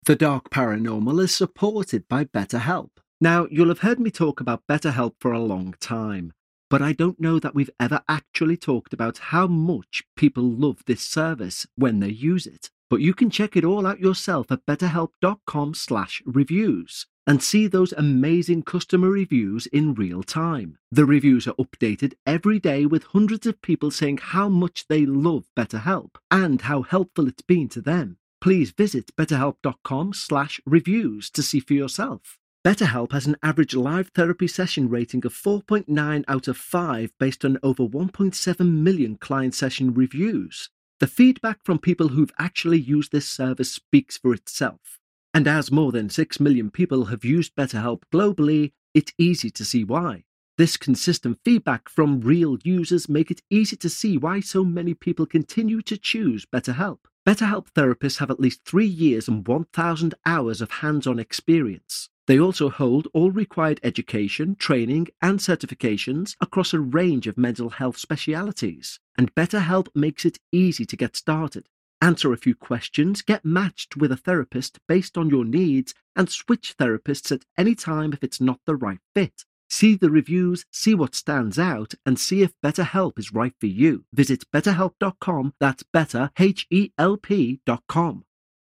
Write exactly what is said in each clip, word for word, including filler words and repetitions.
The Dark Paranormal is supported by BetterHelp. Now, you'll have heard me talk about BetterHelp for a long time, but I don't know that we've ever actually talked about how much people love this service when they use it. But you can check it all out yourself at betterhelp.com slash reviews and see those amazing customer reviews in real time. The reviews are updated every day with hundreds of people saying how much they love BetterHelp and how helpful it's been to them. Please visit betterhelp.com slash reviews to see for yourself. BetterHelp has an average live therapy session rating of four point nine out of five based on over one point seven million client session reviews. The feedback from people who've actually used this service speaks for itself. And as more than six million people have used BetterHelp globally, it's easy to see why. This consistent feedback from real users make it easy to see why so many people continue to choose BetterHelp. BetterHelp therapists have at least three years and one thousand hours of hands-on experience. They also hold all required education, training, and certifications across a range of mental health specialities. And BetterHelp makes it easy to get started. Answer a few questions, get matched with a therapist based on your needs, and switch therapists at any time if it's not the right fit. See the reviews, see what stands out, and see if BetterHelp is right for you. Visit betterhelp dot com, that's better, H E L P dot com.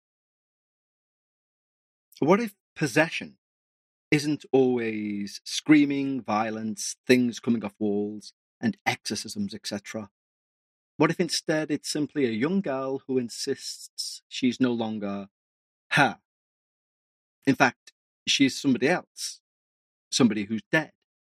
What if possession isn't always screaming, violence, things coming off walls, and exorcisms, et cetera? What if instead it's simply a young girl who insists she's no longer her? In fact, she's somebody else, somebody who's dead.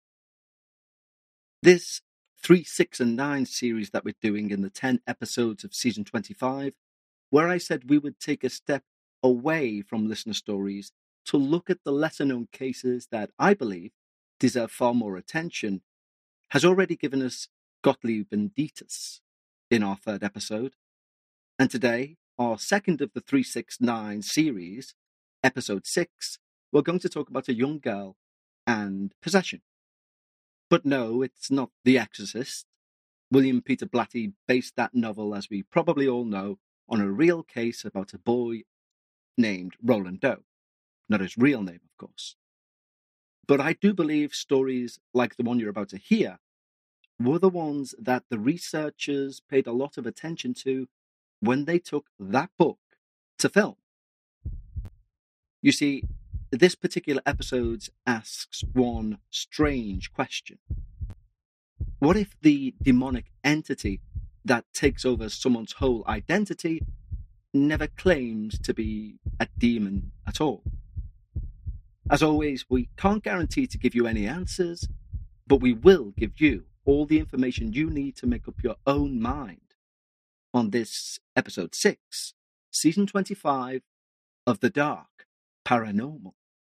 This three, six, and nine series that we're doing in the ten episodes of season twenty-five, where I said we would take a step away from listener stories to look at the lesser-known cases that I believe deserve far more attention, has already given us Gottlieb and Dietz in our third episode. And today, our second of the three six nine series, episode six, we're going to talk about a young girl and possession. But no, it's not The Exorcist. William Peter Blatty based that novel, as we probably all know, on a real case about a boy named Roland Doe. Not his real name, of course. But I do believe stories like the one you're about to hear were the ones that the researchers paid a lot of attention to when they took that book to film. You see, this particular episode asks one strange question. What if the demonic entity that takes over someone's whole identity never claims to be a demon at all? As always, we can't guarantee to give you any answers, but we will give you all the information you need to make up your own mind on this episode six, season twenty-five of The Dark Paranormal.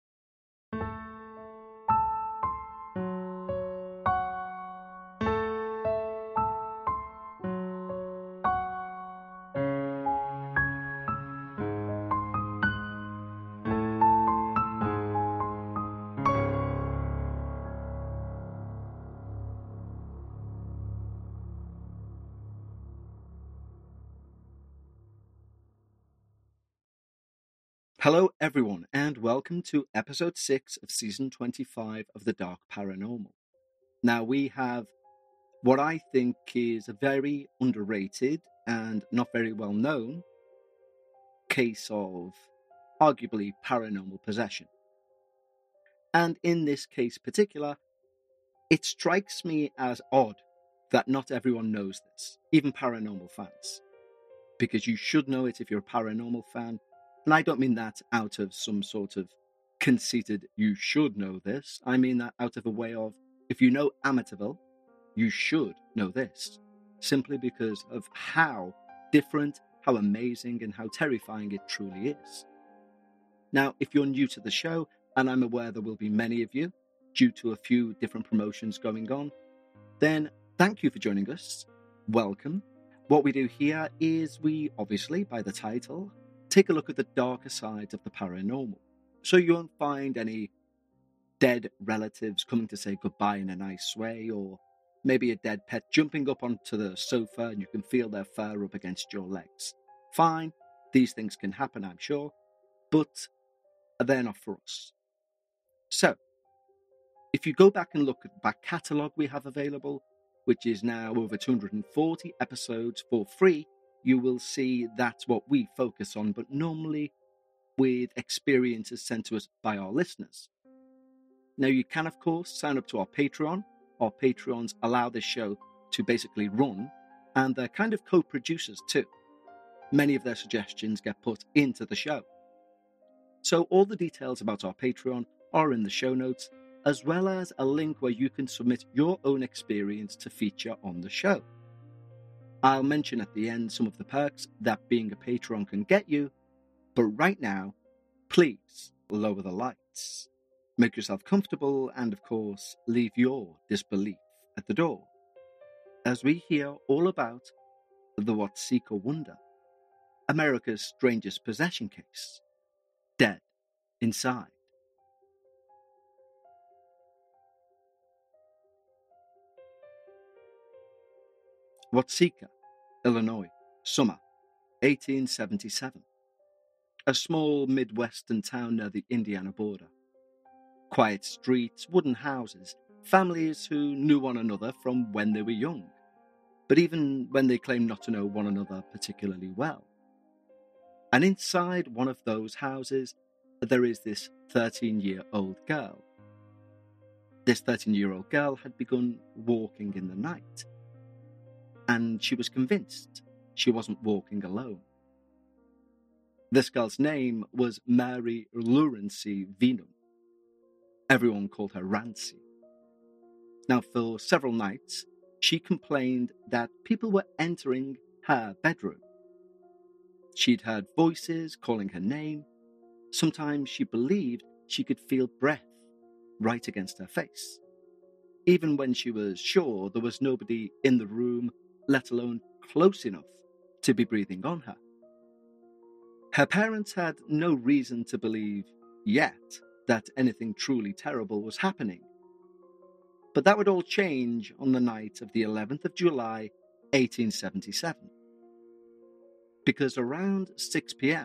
Hello everyone, and welcome to episode six of season twenty-five of The Dark Paranormal. Now we have what I think is a very underrated and not very well known case of arguably paranormal possession. And in this case particular, it strikes me as odd that not everyone knows this, even paranormal fans. Because you should know it if you're a paranormal fan. And I don't mean that out of some sort of conceited, you should know this. I mean that out of a way of, if you know Amityville, you should know this. Simply because of how different, how amazing, and how terrifying it truly is. Now, if you're new to the show, and I'm aware there will be many of you, due to a few different promotions going on, then thank you for joining us. Welcome. What we do here is we, obviously, by the title, take a look at the darker side of the paranormal. So you won't find any dead relatives coming to say goodbye in a nice way, or maybe a dead pet jumping up onto the sofa and you can feel their fur up against your legs. Fine, these things can happen, I'm sure. but they're not for us. So, if you go back and look at the back catalogue we have available, which is now over two hundred forty episodes for free, you will see that's what we focus on, but normally with experiences sent to us by our listeners. Now, you can, of course, sign up to our Patreon. Our Patreons allow this show to basically run, and they're kind of co-producers too. Many of their suggestions get put into the show. So all the details about our Patreon are in the show notes, as well as a link where you can submit your own experience to feature on the show. I'll mention at the end some of the perks that being a Patreon can get you, but right now, please lower the lights, make yourself comfortable, and of course, leave your disbelief at the door, as we hear all about the Watseka Wonder, America's strangest possession case, Dead Inside. Watseka, Illinois, summer, eighteen seventy-seven. A small Midwestern town near the Indiana border. Quiet streets, wooden houses, families who knew one another from when they were young, but even when they claimed not to know one another particularly well. And inside one of those houses, there is this thirteen-year-old girl. This thirteen-year-old girl had begun walking in the night, and she was convinced she wasn't walking alone. This girl's name was Mary Lurancy Venum. Everyone called her Rancy. Now, for several nights, she complained that people were entering her bedroom. She'd heard voices calling her name. Sometimes she believed she could feel breath right against her face, even when she was sure there was nobody in the room, let alone close enough to be breathing on her. Her parents had no reason to believe yet that anything truly terrible was happening. But that would all change on the night of the eleventh of July, eighteen seventy-seven. Because around six p.m.,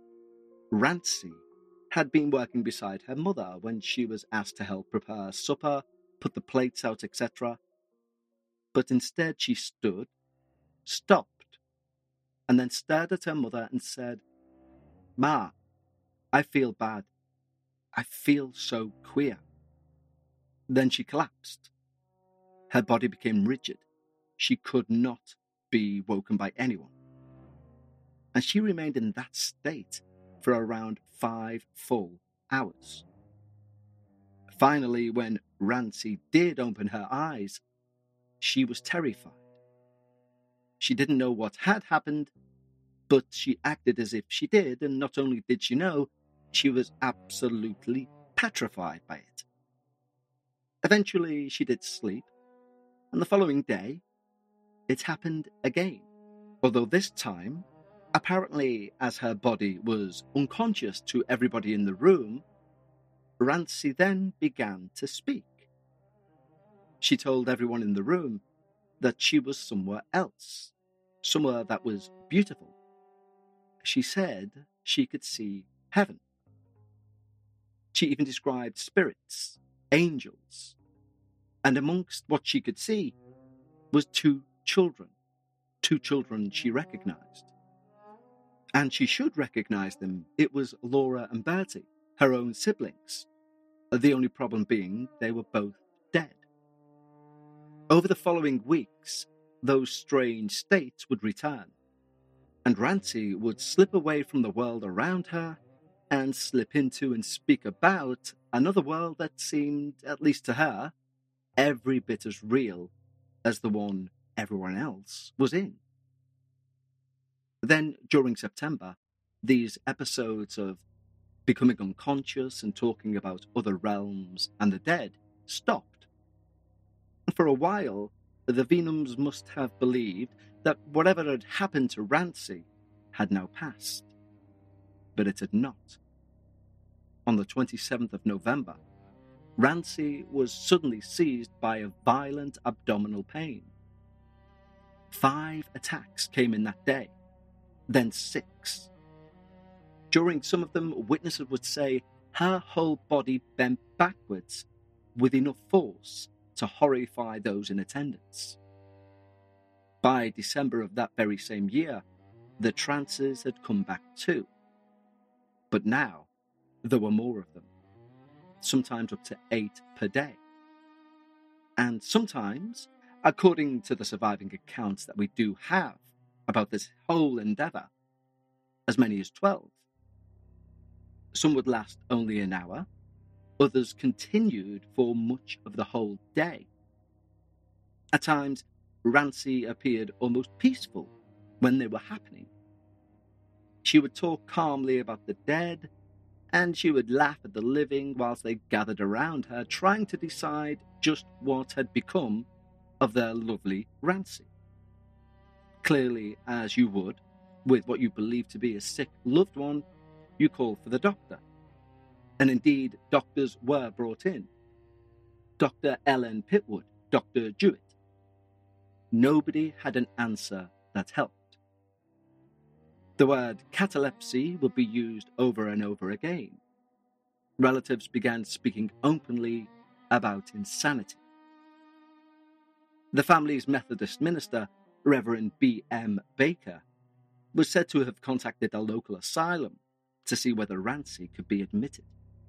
Rancy had been working beside her mother when she was asked to help prepare supper, put the plates out, et cetera. But instead she stood, stopped, and then stared at her mother and said, "Ma, I feel bad. I feel so queer." Then she collapsed. Her body became rigid. She could not be woken by anyone. And she remained in that state for around five full hours. Finally, when Rancy did open her eyes, she was terrified. She didn't know what had happened, but she acted as if she did, and not only did she know, she was absolutely petrified by it. Eventually, she did sleep, and the following day, it happened again, although this time, apparently as her body was unconscious to everybody in the room, Rancy then began to speak. She told everyone in the room that she was somewhere else, somewhere that was beautiful. She said she could see heaven. She even described spirits, angels, and amongst what she could see was two children, two children she recognized. And she should recognize them. It was Laura and Bertie, her own siblings. The only problem being they were both dead. Over the following weeks, those strange states would return, and Rancy would slip away from the world around her and slip into and speak about another world that seemed, at least to her, every bit as real as the one everyone else was in. Then, during September, these episodes of becoming unconscious and talking about other realms and the dead stopped. And for a while, the Venums must have believed that whatever had happened to Rancy had now passed. But it had not. On the twenty-seventh of November, Rancy was suddenly seized by a violent abdominal pain. Five attacks came in that day, then six. During some of them, witnesses would say her whole body bent backwards with enough force to horrify those in attendance. By December of that very same year, the trances had come back too. But now, there were more of them, sometimes up to eight per day. And sometimes, according to the surviving accounts that we do have about this whole endeavour, as many as twelve. Some would last only an hour, others continued for much of the whole day. At times, Rancy appeared almost peaceful when they were happening. She would talk calmly about the dead, and she would laugh at the living whilst they gathered around her, trying to decide just what had become of their lovely Rancy. Clearly, as you would, with what you believe to be a sick loved one, you call for the doctor. And indeed, doctors were brought in. Doctor Ellen Pitwood, Doctor Jewett. Nobody had an answer that helped. The word catalepsy would be used over and over again. Relatives began speaking openly about insanity. The family's Methodist minister, Reverend B M Baker, was said to have contacted a local asylum to see whether Rancy could be admitted.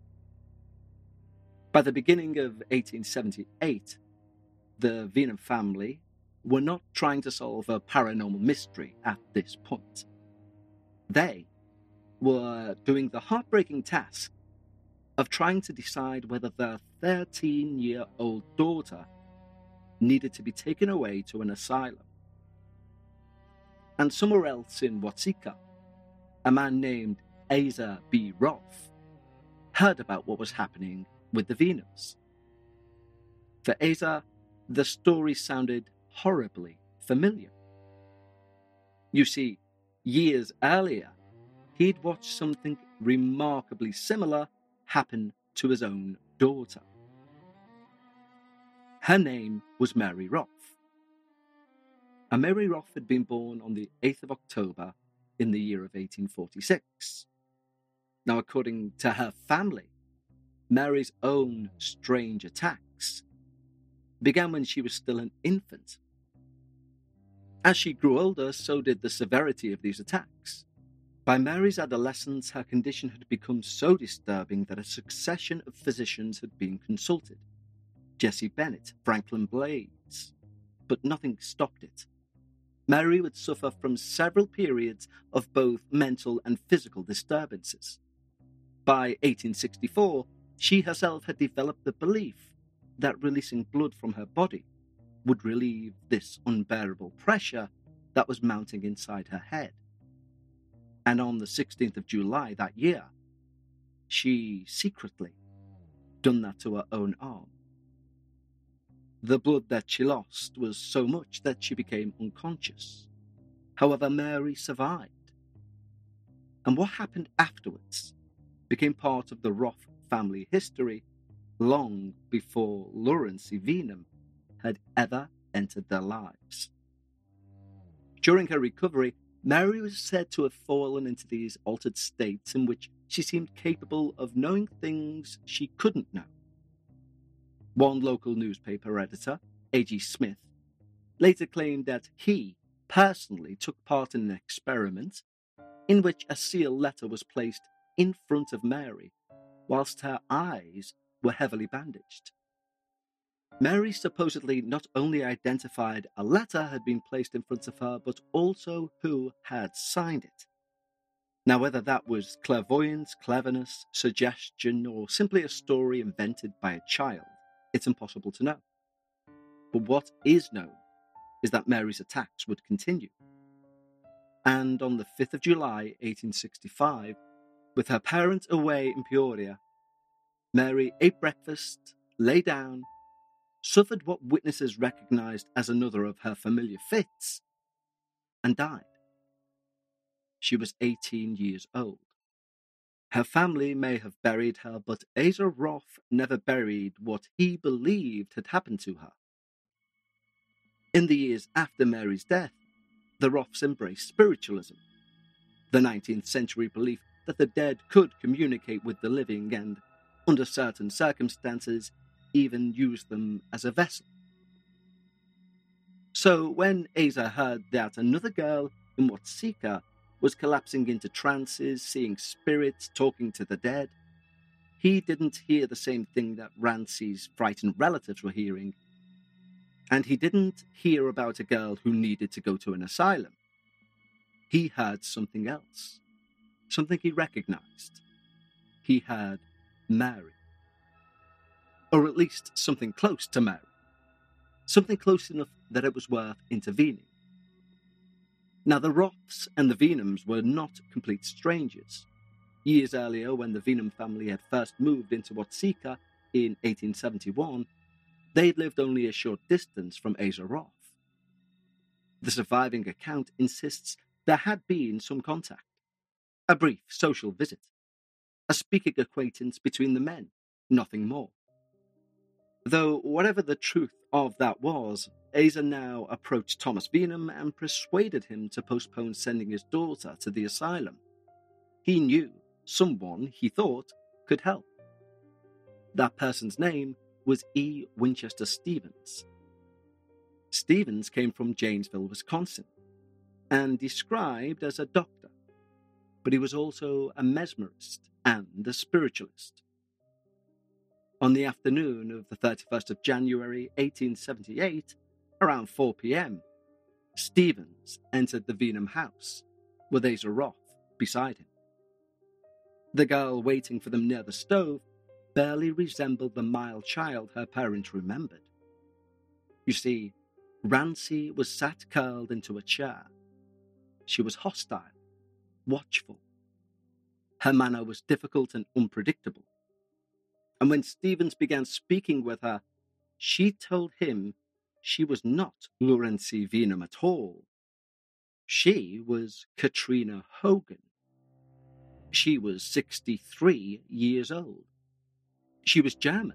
By the beginning of eighteen seventy-eight, the Venham family were not trying to solve a paranormal mystery at this point. They were doing the heartbreaking task of trying to decide whether their thirteen-year-old daughter needed to be taken away to an asylum. And somewhere else in Watsika, a man named Asa B. Roth heard about what was happening with the Venhams. For Asa, the story sounded horribly familiar. You see, years earlier, he'd watched something remarkably similar happen to his own daughter. Her name was Mary Roth. And Mary Roth had been born on the eighth of October in the year of eighteen forty-six. Now, according to her family, Mary's own strange attacks began when she was still an infant. As she grew older, so did the severity of these attacks. By Mary's adolescence, her condition had become so disturbing that a succession of physicians had been consulted. Jesse Bennett, Franklin Blades, but nothing stopped it. Mary would suffer from several periods of both mental and physical disturbances. By eighteen sixty-four, she herself had developed the belief that releasing blood from her body would relieve this unbearable pressure that was mounting inside her head. And on the sixteenth of July that year, she secretly done that to her own arm. The blood that she lost was so much that she became unconscious. However, Mary survived. And what happened afterwards became part of the Roth family history long before Lawrence Venham had ever entered their lives. During her recovery, Mary was said to have fallen into these altered states in which she seemed capable of knowing things she couldn't know. One local newspaper editor, A G Smith, later claimed that he personally took part in an experiment in which a sealed letter was placed in front of Mary whilst her eyes were heavily bandaged. Mary supposedly not only identified a letter had been placed in front of her, but also who had signed it. Now, whether that was clairvoyance, cleverness, suggestion, or simply a story invented by a child, it's impossible to know. But what is known is that Mary's attacks would continue. And on the fifth of July, eighteen sixty-five, with her parents away in Peoria, Mary ate breakfast, lay down, suffered what witnesses recognized as another of her familiar fits, and died. She was eighteen years old. Her family may have buried her, but Asa Roth never buried what he believed had happened to her. In the years after Mary's death, the Roths embraced spiritualism, the nineteenth century belief that the dead could communicate with the living and, under certain circumstances, even use them as a vessel. So when Asa heard that another girl in Watsika was collapsing into trances, seeing spirits, talking to the dead, he didn't hear the same thing that Rancy's frightened relatives were hearing. And he didn't hear about a girl who needed to go to an asylum. He heard something else, something he recognized. He heard Mary. Or at least something close to Mary. Something close enough that it was worth intervening. Now, the Roths and the Venums were not complete strangers. Years earlier, when the Venum family had first moved into Watsika in eighteen seventy-one, they'd lived only a short distance from Asa Roth. The surviving account insists there had been some contact, a brief social visit, a speaking acquaintance between the men, nothing more. Though whatever the truth of that was, Asa now approached Thomas Venum and persuaded him to postpone sending his daughter to the asylum. He knew someone, he thought, could help. That person's name was E. Winchester Stevens. Stevens came from Janesville, Wisconsin, and described as a doctor, but he was also a mesmerist and a spiritualist. On the afternoon of the thirty-first of January, eighteen seventy-eight, around four p.m., Stevens entered the Venum house, with Asa Roth beside him. The girl waiting for them near the stove barely resembled the mild child her parents remembered. You see, Rancy was sat curled into a chair. She was hostile, watchful. Her manner was difficult and unpredictable. And when Stevens began speaking with her, she told him she was not Laurency Venum at all. She was Katrina Hogan. She was sixty-three years old. She was German.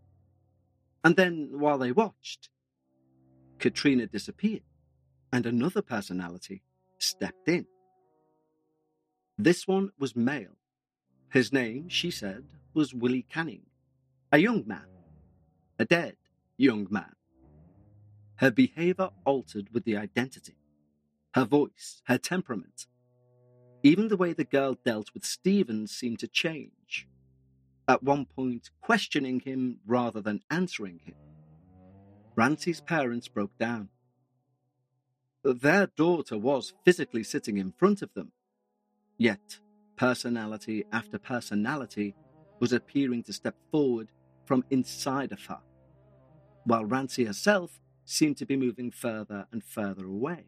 And then, while they watched, Katrina disappeared, and another personality stepped in. This one was male. His name, she said, was Willie Canning, a young man, a dead young man. Her behavior altered with the identity, her voice, her temperament. Even the way the girl dealt with Stevens seemed to change, at one point questioning him rather than answering him. Rancy's parents broke down. Their daughter was physically sitting in front of them, yet personality after personality was appearing to step forward from inside of her, while Rancy herself seemed to be moving further and further away.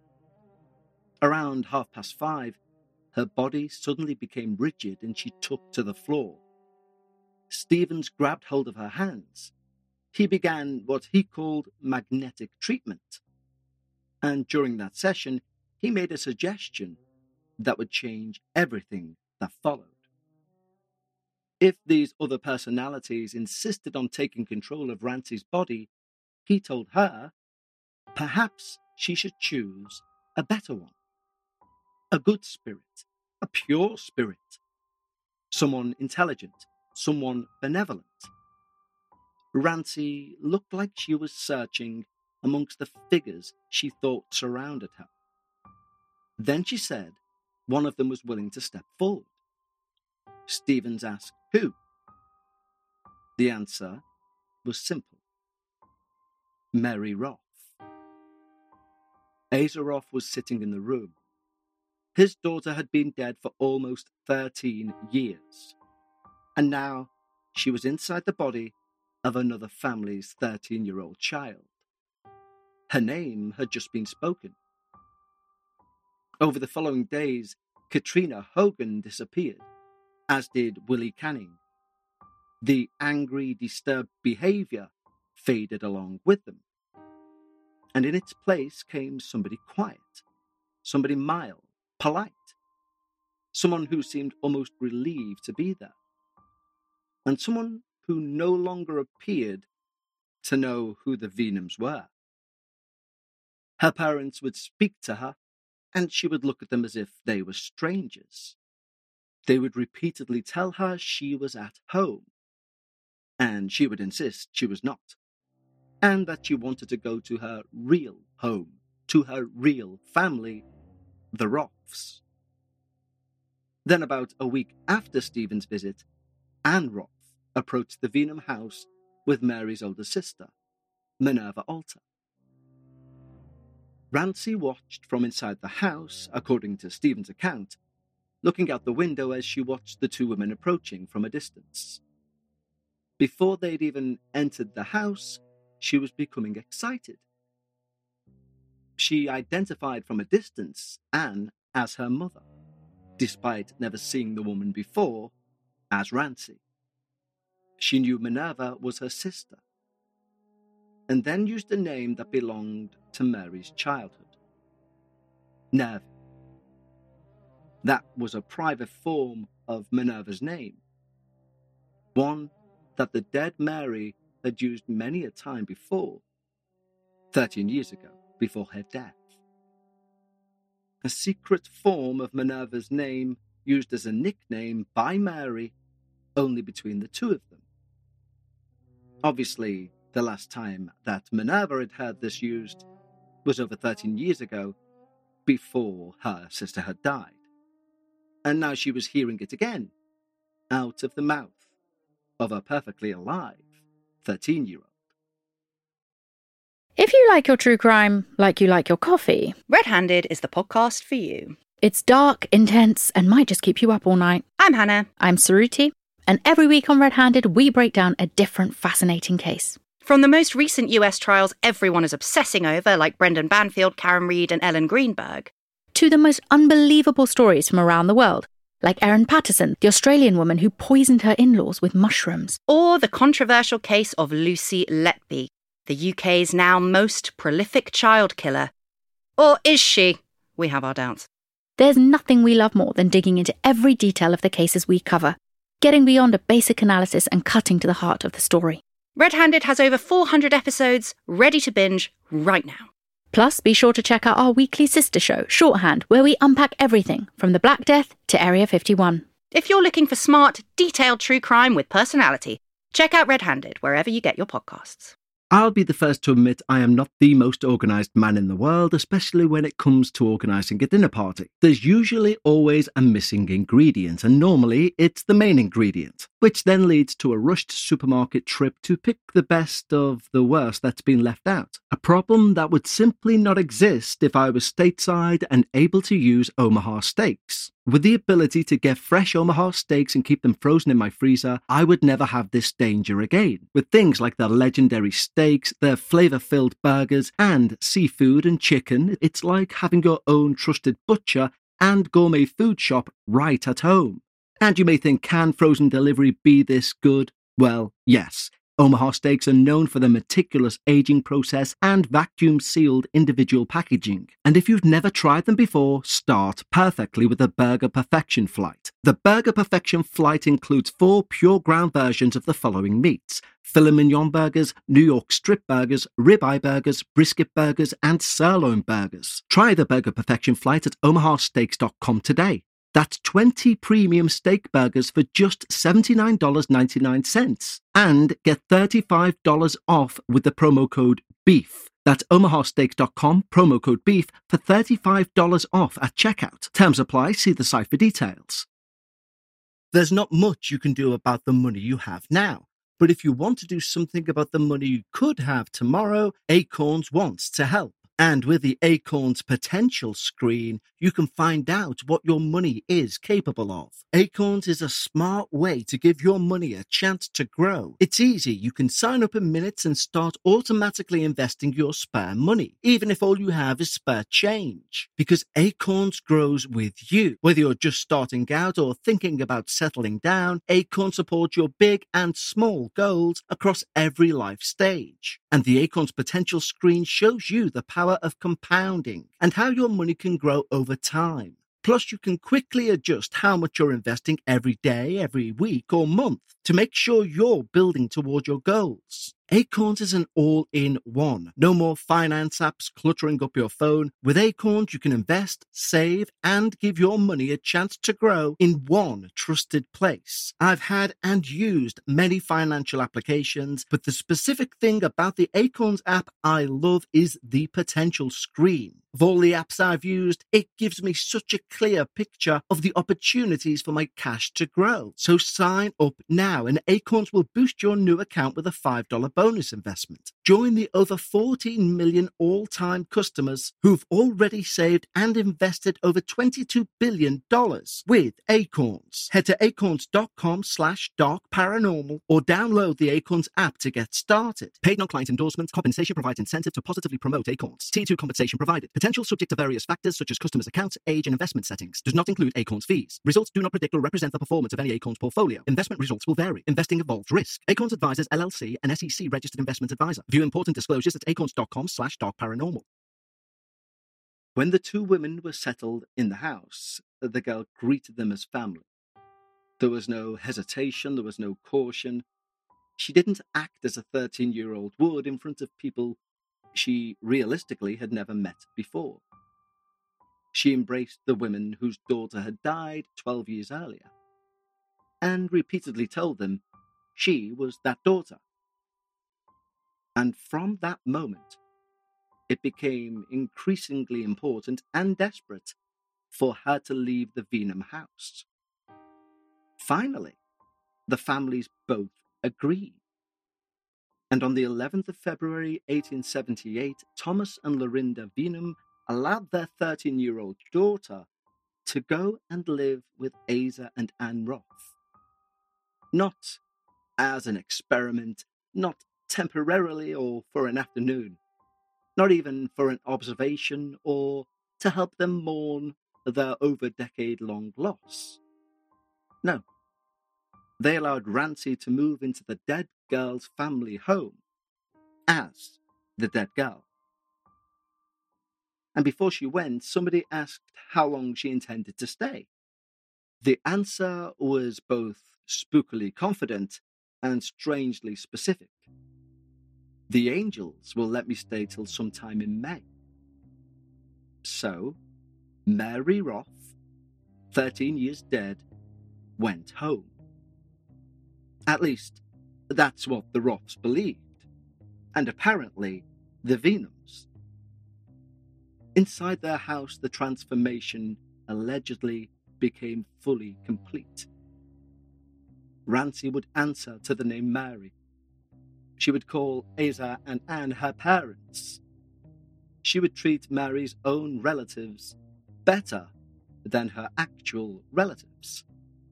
Around half past five, her body suddenly became rigid and she took to the floor. Stevens grabbed hold of her hands. He began what he called magnetic treatment. And during that session, he made a suggestion that would change everything that followed. If these other personalities insisted on taking control of Rancy's body, he told her perhaps she should choose a better one. A good spirit, a pure spirit, someone intelligent, someone benevolent. Rancy looked like she was searching amongst the figures she thought surrounded her. Then she said one of them was willing to step forward. Stevens asked, who? The answer was simple. Mary Roth. Asa Roth was sitting in the room. His daughter had been dead for almost thirteen years, and now she was inside the body of another family's thirteen-year-old child. Her name had just been spoken. Over the following days, Katrina Hogan disappeared, as did Willie Canning. The angry, disturbed behavior faded along with them. And in its place came somebody quiet, somebody mild, polite, someone who seemed almost relieved to be there, and someone who no longer appeared to know who the Venums were. Her parents would speak to her, and she would look at them as if they were strangers. They would repeatedly tell her she was at home, and she would insist she was not, and that she wanted to go to her real home, to her real family, the Roths. Then about a week after Stephen's visit, Anne Roth approached the Venham house with Mary's older sister, Minerva Alter. Rancy watched from inside the house, according to Stephen's account, looking out the window as she watched the two women approaching from a distance. Before they'd even entered the house, she was becoming excited. She identified from a distance Anne as her mother, despite never seeing the woman before as Rancy. She knew Minerva was her sister, and then used a name that belonged to Mary's childhood, Nervin. That was a private form of Minerva's name, one that the dead Mary had used many a time before, thirteen years ago, before her death. A secret form of Minerva's name used as a nickname by Mary only between the two of them. Obviously, the last time that Minerva had heard this used was over thirteen years ago, before her sister had died. And now she was hearing it again, out of the mouth of a perfectly alive thirteen-year-old. If you like your true crime like you like your coffee, Red Handed is the podcast for you. it's dark, intense, and might just keep you up all night. I'm Hannah. I'm Saruti, and every week on Red Handed, we break down a different fascinating case. From the most recent U S trials everyone is obsessing over, like Brendan Banfield, Karen Reed, and Ellen Greenberg, To the most unbelievable stories from around the world, like Erin Patterson, the Australian woman who poisoned her in-laws with mushrooms. or the controversial case of Lucy Letby, the U K's now most prolific child killer. Or is she? We have our doubts. There's nothing we love more than digging into every detail of the cases we cover, getting beyond a basic analysis and cutting to the heart of the story. Red Handed has over four hundred episodes ready to binge right now. Plus, be sure to check out our weekly sister show, Shorthand, where we unpack everything from the Black Death to Area fifty-one. If you're looking for smart, detailed true crime with personality, check out Red Handed wherever you get your podcasts. I'll be the first to admit I am not the most organised man in the world, especially when it comes to organising a dinner party. There's usually always a missing ingredient, and normally it's the main ingredient, which then leads to a rushed supermarket trip to pick the best of the worst that's been left out. A problem that would simply not exist if I was stateside and able to use Omaha steaks. With the ability to get fresh Omaha steaks and keep them frozen in my freezer, I would never have this danger again. With things like their legendary steaks, their flavour-filled burgers, and seafood and chicken, it's like having your own trusted butcher and gourmet food shop right at home. And you may think, can frozen delivery be this good? Well, yes. Omaha steaks are known for their meticulous aging process and vacuum-sealed individual packaging. And if you've never tried them before, start perfectly with the Burger Perfection Flight. The Burger Perfection Flight includes four pure ground versions of the following meats: filet mignon burgers, New York strip burgers, ribeye burgers, brisket burgers, and sirloin burgers. Try the Burger Perfection Flight at omaha steaks dot com today. That's twenty premium steak burgers for just seventy-nine dollars and ninety-nine cents. And get thirty-five dollars off with the promo code BEEF. That's omaha steaks dot com, promo code BEEF for thirty-five dollars off at checkout. Terms apply, see the site for details. There's not much you can do about the money you have now. But if you want to do something about the money you could have tomorrow, Acorns wants to help. And with the Acorns Potential screen, you can find out what your money is capable of. Acorns is a smart way to give your money a chance to grow. It's easy. You can sign up in minutes and start automatically investing your spare money, even if all you have is spare change. Because Acorns grows with you. Whether you're just starting out or thinking about settling down, Acorns supports your big and small goals across every life stage. And the Acorns Potential screen shows you the power of compounding and how your money can grow over time. Plus, you can quickly adjust how much you're investing every day, every week, or month to make sure you're building towards your goals. Acorns is an all-in-one. No more finance apps cluttering up your phone. With Acorns, you can invest, save, and give your money a chance to grow in one trusted place. I've had and used many financial applications, but the specific thing about the Acorns app I love is the potential screen. Of all the apps I've used, it gives me such a clear picture of the opportunities for my cash to grow. So sign up now and Acorns will boost your new account with a five dollars bonus investment. Join the over fourteen million all-time customers who've already saved and invested over twenty-two billion dollars with Acorns. Head to acorns.com slash dark paranormal or download the Acorns app to get started. Paid non-client endorsement. Compensation provides incentive to positively promote Acorns. Tier two compensation provided. Potential subject to various factors such as customers' accounts, age, and investment settings. Does not include Acorns fees. Results do not predict or represent the performance of any Acorns portfolio. Investment results will vary. Investing involves risk. Acorns Advisors, L L C, an S E C registered investment advisor. View important disclosures at acorns.com slash dark paranormal. When the two women were settled in the house, the girl greeted them as family. There was no hesitation. There was no caution. She didn't act as a thirteen-year-old would in front of people she realistically had never met before. She embraced the women whose daughter had died twelve years earlier, and repeatedly told them she was that daughter. And from that moment, it became increasingly important and desperate for her to leave the Venum house. Finally, the families both agreed. And on the eleventh of February, eighteen seventy-eight, Thomas and Lorinda Venum allowed their thirteen-year-old daughter to go and live with Asa and Anne Roth. Not as an experiment, not temporarily or for an afternoon, not even for an observation or to help them mourn their over-decade-long loss. No. They allowed Rancy to move into the dead girl's family home as the dead girl. And before she went, somebody asked how long she intended to stay. The answer was both spookily confident and strangely specific. The angels will let me stay till sometime in May. So, Mary Roth, thirteen years dead, went home. At least, that's what the Roths believed, and apparently the Venums. Inside their house, the transformation allegedly became fully complete. Rancy would answer to the name Mary. She would call Asa and Anne her parents. She would treat Mary's own relatives better than her actual relatives.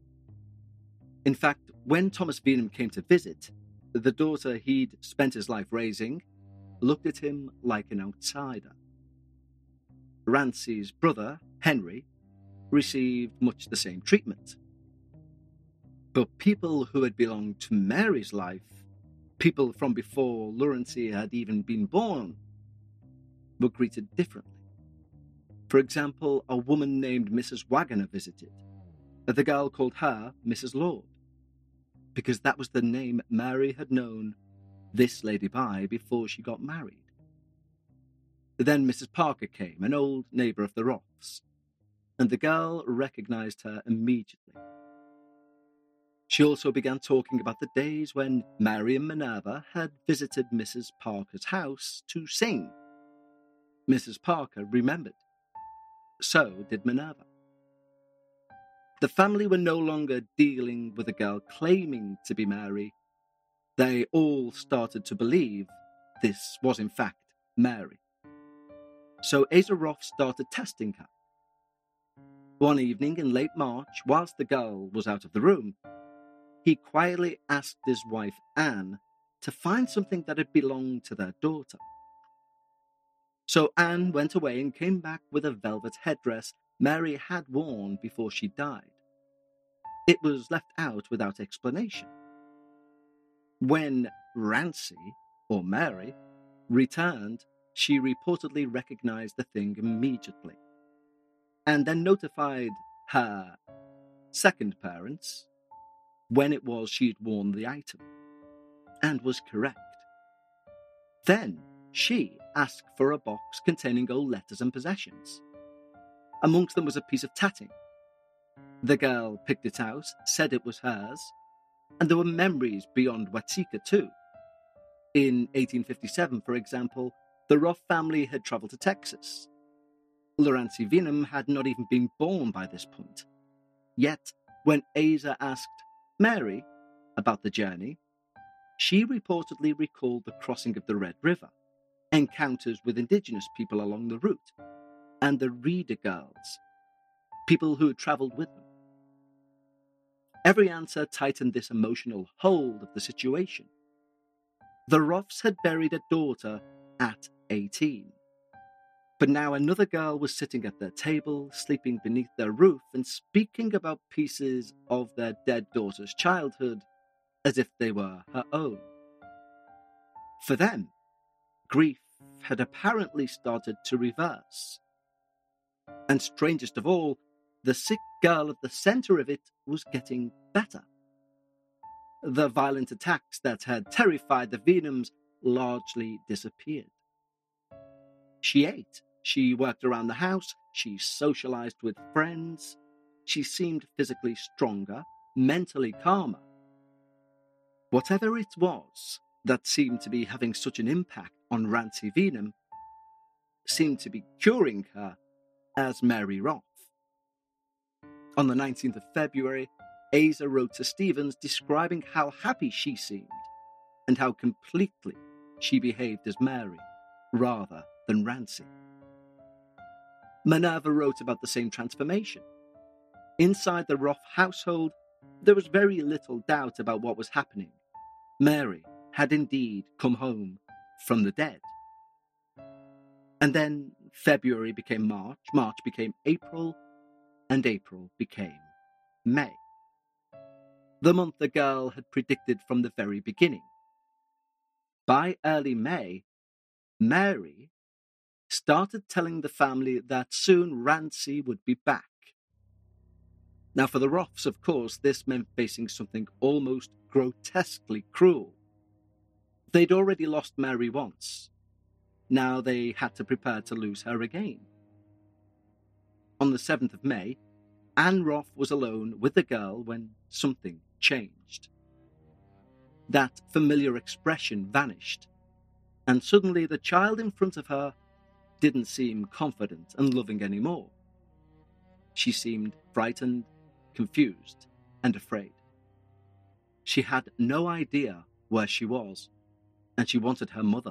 In fact, when Thomas Venum came to visit, the daughter he'd spent his life raising looked at him like an outsider. Rancy's brother, Henry, received much the same treatment. But people who had belonged to Mary's life, people from before Laurency had even been born, were greeted differently. For example, a woman named Missus Waggoner visited. The girl called her Missus Lord, because that was the name Mary had known this lady by before she got married. Then Missus Parker came, an old neighbour of the Roths, and the girl recognised her immediately. She also began talking about the days when Mary and Minerva had visited Missus Parker's house to sing. Missus Parker remembered. So did Minerva. The family were no longer dealing with a girl claiming to be Mary. They all started to believe this was in fact Mary. So Asa Roth started testing her. One evening in late March, whilst the girl was out of the room, he quietly asked his wife Anne to find something that had belonged to their daughter. So Anne went away and came back with a velvet headdress Mary had worn before she died. It was left out without explanation. When Rancy, or Mary, returned, she reportedly recognized the thing immediately, and then notified her second parents when it was she'd worn the item, and was correct. Then she asked for a box containing old letters and possessions. Amongst them was a piece of tatting. The girl picked it out, said it was hers, and there were memories beyond Watseka too. In eighteen fifty-seven, for example, the Roth family had travelled to Texas. Laurencie Veenam had not even been born by this point. Yet, when Aza asked Mary about the journey, she reportedly recalled the crossing of the Red River, encounters with indigenous people along the route, and the Reader girls, people who had travelled with them. Every answer tightened this emotional hold of the situation. The Roths had buried a daughter at eighteen. But now another girl was sitting at their table, sleeping beneath their roof, and speaking about pieces of their dead daughter's childhood as if they were her own. For them, grief had apparently started to reverse. And strangest of all, the sick girl at the centre of it was getting better. The violent attacks that had terrified the Veenams largely disappeared. She ate, she worked around the house, she socialized with friends, she seemed physically stronger, mentally calmer. Whatever it was that seemed to be having such an impact on Rancie Veenam seemed to be curing her as Mary Roth. On the nineteenth of February, Aza wrote to Stevens describing how happy she seemed and how completely she behaved as Mary rather than Rancie. Minerva wrote about the same transformation. Inside the Roth household, there was very little doubt about what was happening. Mary had indeed come home from the dead. And then February became March, March became April, and April became May. The month the girl had predicted from the very beginning. By early May, Mary started telling the family that soon Rancie would be back. Now for the Roths, of course, this meant facing something almost grotesquely cruel. They'd already lost Mary once. Now they had to prepare to lose her again. On the seventh of May, Anne Roth was alone with the girl when something changed. That familiar expression vanished, and suddenly the child in front of her didn't seem confident and loving anymore. She seemed frightened, confused, and afraid. She had no idea where she was, and she wanted her mother.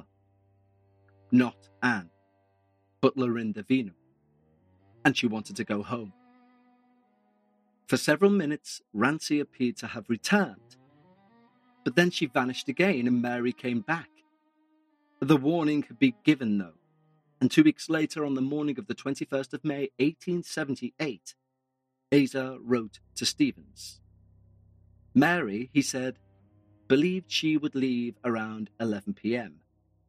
Not Anne, but Lorinda Veenam, and she wanted to go home. For several minutes, Rancie appeared to have returned, but then she vanished again and Mary came back. The warning had been given, though, and two weeks later, on the morning of the twenty-first of May, eighteen seventy-eight, Aza wrote to Stevens. Mary, he said, believed she would leave around eleven p.m.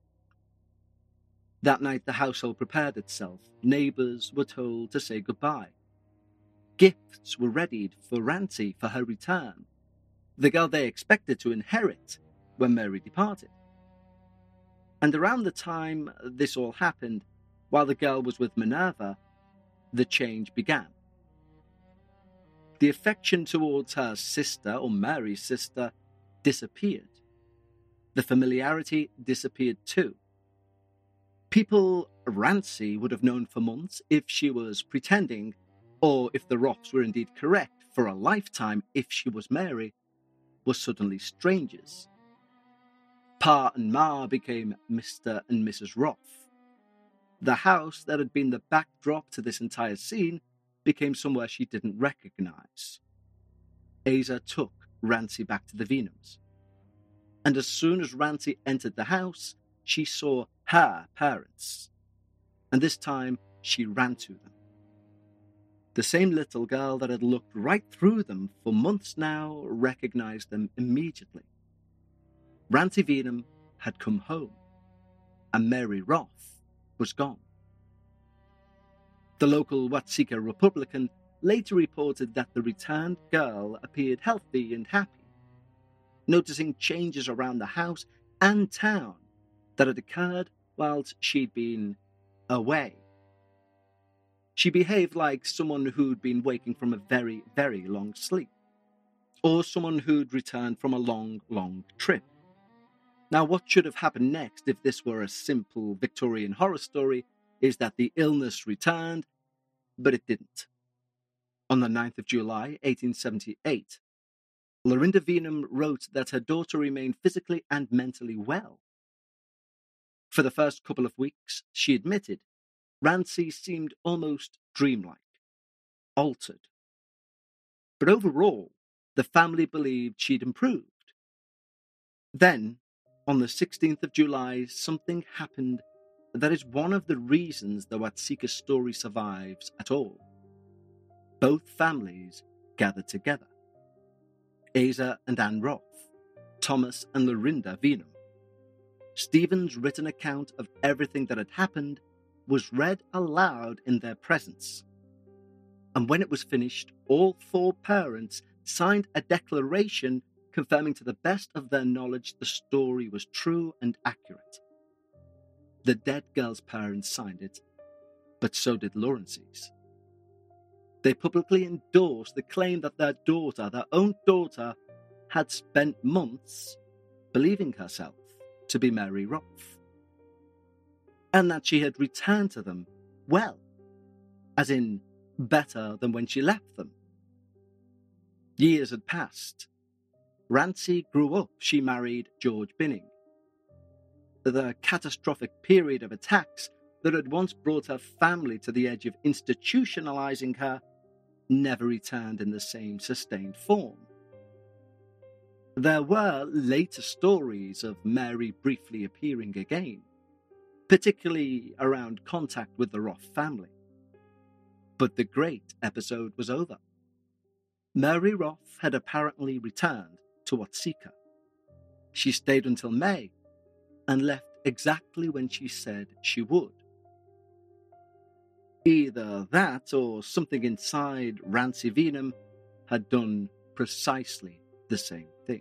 That night the household prepared itself. Neighbours were told to say goodbye. Gifts were readied for Rancie for her return, the girl they expected to inherit when Mary departed. And around the time this all happened, while the girl was with Minerva, the change began. The affection towards her sister, or Mary's sister, disappeared. The familiarity disappeared too. People Rancie would have known for months if she was pretending, or if the Roths were indeed correct, for a lifetime if she was Mary, were suddenly strangers. Pa and Ma became Mister and Missus Roth. The house that had been the backdrop to this entire scene became somewhere she didn't recognize. Aza took Rancie back to the Veenams. And as soon as Rancie entered the house, she saw her parents. And this time, she ran to them. The same little girl that had looked right through them for months now recognized them immediately. Rancie Veenam had come home, and Mary Roth was gone. The local Watseka Republican later reported that the returned girl appeared healthy and happy. Noticing changes around the house and town, that had occurred whilst she'd been away. She behaved like someone who'd been waking from a very, very long sleep, or someone who'd returned from a long, long trip. Now, what should have happened next if this were a simple Victorian horror story is that the illness returned, but it didn't. On the ninth of July, eighteen seventy-eight, Lorinda Veanum wrote that her daughter remained physically and mentally well. For the first couple of weeks, she admitted, Rancy seemed almost dreamlike, altered. But overall, the family believed she'd improved. Then, on the sixteenth of July, something happened that is one of the reasons the Watseka story survives at all. Both families gathered together. Asa and Anne Roth, Thomas and Lorinda Veanum. Stephen's written account of everything that had happened was read aloud in their presence. And when it was finished, all four parents signed a declaration confirming to the best of their knowledge the story was true and accurate. The dead girl's parents signed it, but so did Lawrence's. They publicly endorsed the claim that their daughter, their own daughter, had spent months believing herself to be Mary Roth, and that she had returned to them well, as in better than when she left them. Years had passed. Rancy grew up. She married George Binning. The catastrophic period of attacks that had once brought her family to the edge of institutionalizing her never returned in the same sustained form. There were later stories of Mary briefly appearing again, particularly around contact with the Roth family. But the great episode was over. Mary Roth had apparently returned to Watseka. She stayed until May and left exactly when she said she would. Either that or something inside Rancy Veanum had done precisely the same thing.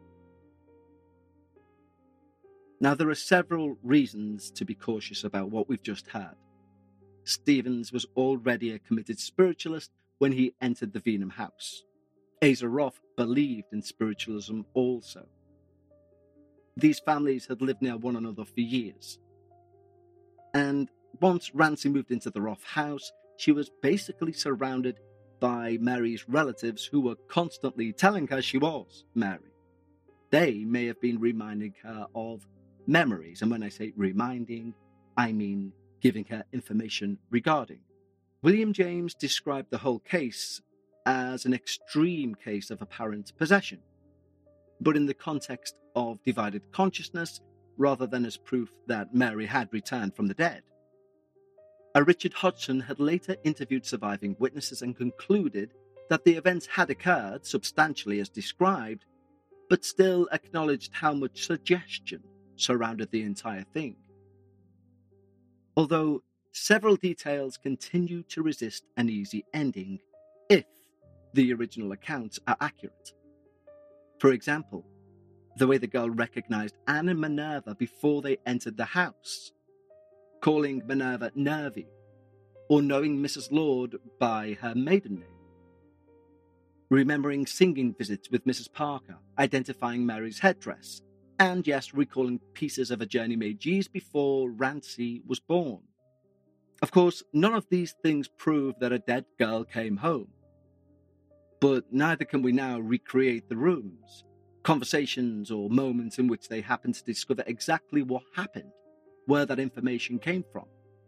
Now, there are several reasons to be cautious about what we've just heard. Stevens was already a committed spiritualist when he entered the Veanum house. Asa Roth believed in spiritualism also. These families had lived near one another for years. And once Rancy moved into the Roth house, she was basically surrounded by Mary's relatives who were constantly telling her she was Mary. They may have been reminding her of memories, and when I say reminding, I mean giving her information regarding. William James described the whole case as an extreme case of apparent possession, but in the context of divided consciousness rather than as proof that Mary had returned from the dead. A Richard Hodgson had later interviewed surviving witnesses and concluded that the events had occurred substantially as described, but still acknowledged how much suggestion surrounded the entire thing. Although several details continue to resist an easy ending if the original accounts are accurate. For example, the way the girl recognized Anne and Minerva before they entered the house, calling Minerva Nervy, or knowing Missus Lord by her maiden name. Remembering singing visits with Missus Parker, identifying Mary's headdress, and yes, recalling pieces of a journey made years before Rancy was born. Of course, none of these things prove that a dead girl came home. But neither can we now recreate the rooms, conversations, or moments in which they happen to discover exactly what happened, where that information came from.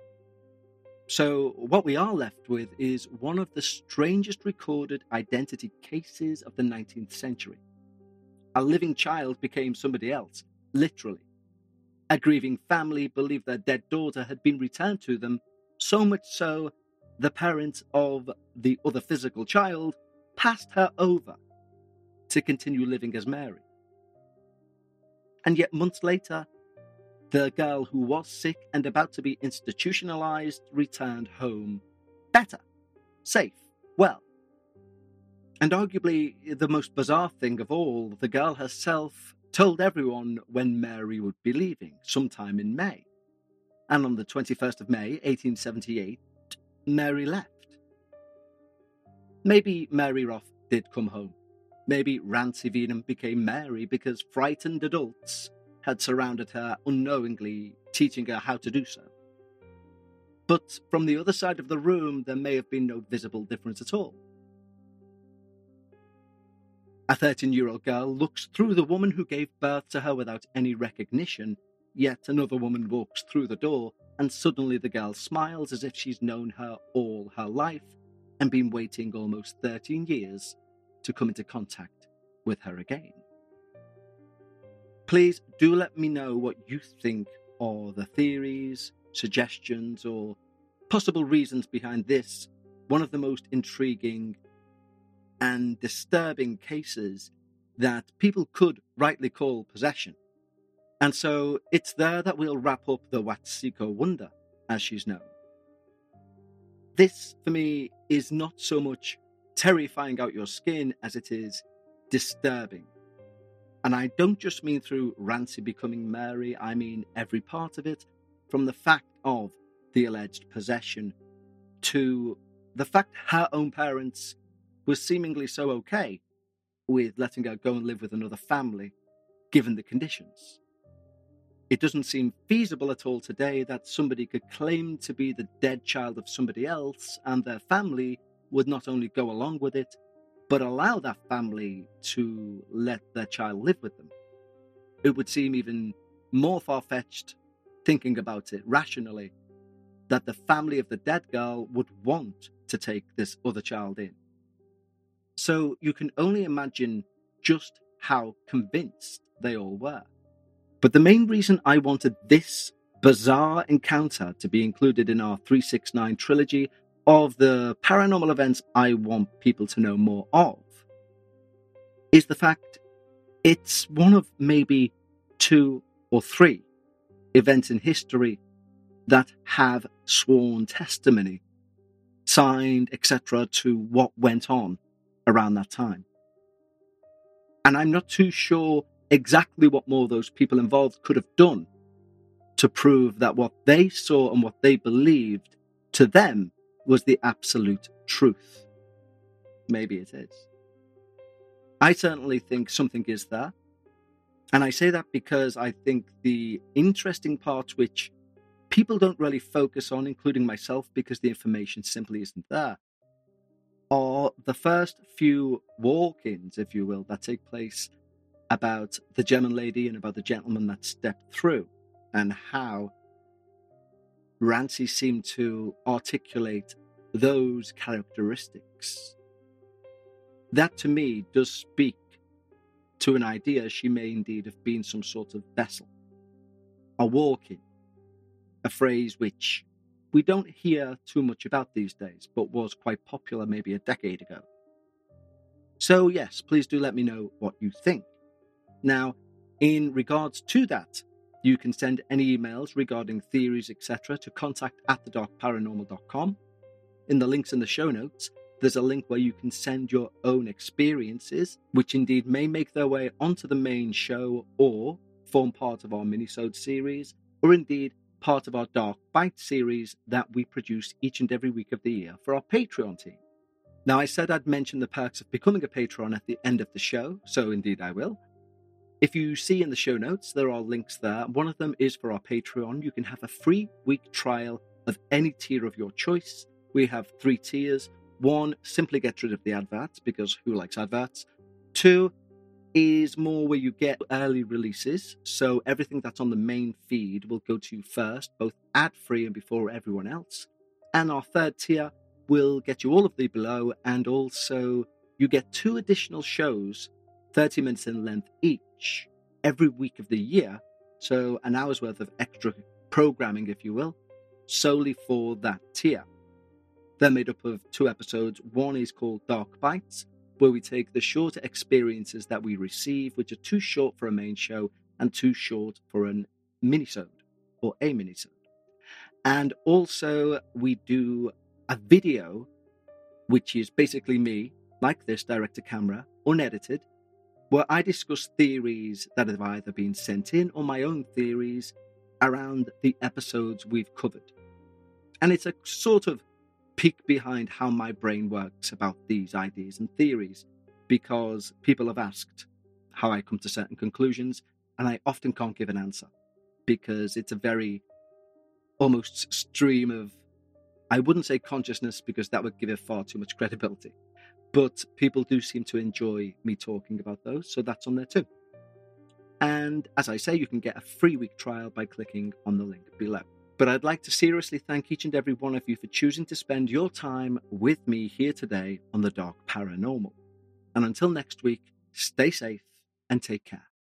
So what we are left with is one of the strangest recorded identity cases of the nineteenth century. A living child became somebody else, literally. A grieving family believed their dead daughter had been returned to them, so much so the parents of the other physical child passed her over to continue living as Mary. And yet months later, the girl who was sick and about to be institutionalized returned home better, safe, well. And arguably the most bizarre thing of all, the girl herself told everyone when Mary would be leaving, sometime in May. And on the twenty-first of May, eighteen seventy-eight, Mary left. Maybe Mary Roth did come home. Maybe Rancy Veanham became Mary because frightened adults had surrounded her unknowingly, teaching her how to do so. But from the other side of the room, there may have been no visible difference at all. A thirteen-year-old girl looks through the woman who gave birth to her without any recognition, yet another woman walks through the door, and suddenly the girl smiles as if she's known her all her life and been waiting almost thirteen years to come into contact with her again. Please do let me know what you think are the theories, suggestions, or possible reasons behind this, one of the most intriguing and disturbing cases that people could rightly call possession. And so it's there that we'll wrap up the Wetsuko Wonder, as she's known. This, for me, is not so much terrifying out your skin as it is disturbing. And I don't just mean through Rancy becoming Mary, I mean every part of it, from the fact of the alleged possession to the fact her own parents were seemingly so okay with letting her go and live with another family, given the conditions. It doesn't seem feasible at all today that somebody could claim to be the dead child of somebody else and their family would not only go along with it, but allow that family to let their child live with them. It would seem even more far-fetched, thinking about it rationally, that the family of the dead girl would want to take this other child in. So you can only imagine just how convinced they all were. But the main reason I wanted this bizarre encounter to be included in our three six nine trilogy of the paranormal events I want people to know more of is the fact it's one of maybe two or three events in history that have sworn testimony, signed, et cetera, to what went on around that time. And I'm not too sure exactly what more those people involved could have done to prove that what they saw and what they believed to them was the absolute truth. Maybe it is. I certainly think something is there. And I say that because I think the interesting parts which people don't really focus on, including myself, because the information simply isn't there, are the first few walk-ins, if you will, that take place about the German lady and about the gentleman that stepped through, and how Rancy seemed to articulate those characteristics. That, to me, does speak to an idea she may indeed have been some sort of vessel, a walk-in, a phrase which we don't hear too much about these days, but was quite popular maybe a decade ago. So yes, please do let me know what you think. Now, in regards to that, you can send any emails regarding theories, et cetera to contact at the dark paranormal dot com. In the links in the show notes, there's a link where you can send your own experiences, which indeed may make their way onto the main show or form part of our minisode series, or indeed part of our Dark Bite series that we produce each and every week of the year for our Patreon team. Now, I said I'd mention the perks of becoming a patron at the end of the show, so indeed I will. If you see in the show notes, there are links there. One of them is for our Patreon. You can have a free week trial of any tier of your choice. We have three tiers. One, simply get rid of the adverts, because who likes adverts? Two, is more where you get early releases, so everything that's on the main feed will go to you first, both ad-free and before everyone else. And our third tier will get you all of the below, and also you get two additional shows, thirty minutes in length each, every week of the year, so an hour's worth of extra programming, if you will, solely for that tier. They're made up of two episodes. One is called Dark Bites, where we take the shorter experiences that we receive, which are too short for a main show and too short for a minisode or a minisode. And also we do a video, which is basically me, like this, direct to camera, unedited, where I discuss theories that have either been sent in or my own theories around the episodes we've covered. And it's a sort of peek behind how my brain works about these ideas and theories, because people have asked how I come to certain conclusions, and I often can't give an answer because it's a very almost stream of, I wouldn't say consciousness because that would give it far too much credibility, but people do seem to enjoy me talking about those, so that's on there too. And as I say, you can get a free week trial by clicking on the link below. But I'd like to seriously thank each and every one of you for choosing to spend your time with me here today on The Dark Paranormal. And until next week, stay safe and take care.